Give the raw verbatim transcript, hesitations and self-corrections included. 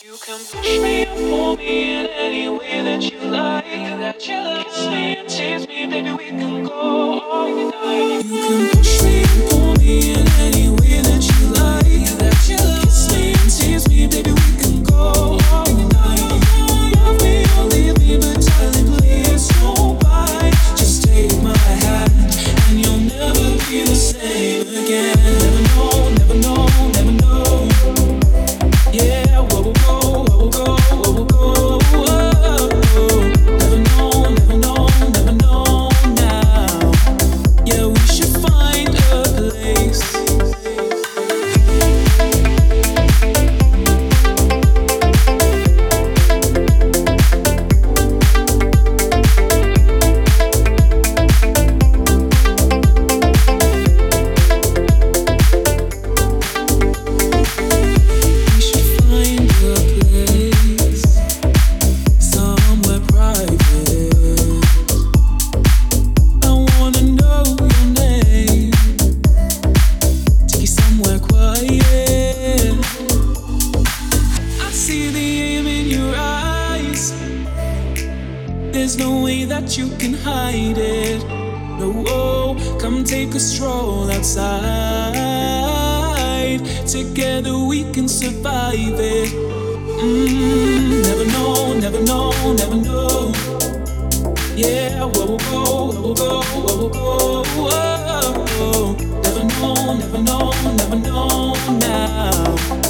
You can push me and pull me in any way that you like. That you like. Kiss me and tease me, baby, we can go all night. You can push me and pull me in any way that you like. That you like. Kiss me and tease me, baby, we can go all night. Love me or leave me, but darling, please don't bite. Just take my hand and you'll never be the same again. Never know, never know, never know. Yeah, whoa, whoa, whoa, whoa, whoa, whoa, whoa, whoa. Never know, never know, never know now. Yeah, we should find a place. There's no way that you can hide it. No, oh, come take a stroll outside. Together we can survive it. Mm, never know, never know, never know. Yeah, whoa, whoa, whoa, whoa, whoa, whoa, whoa, whoa. Never know, never know, never know now.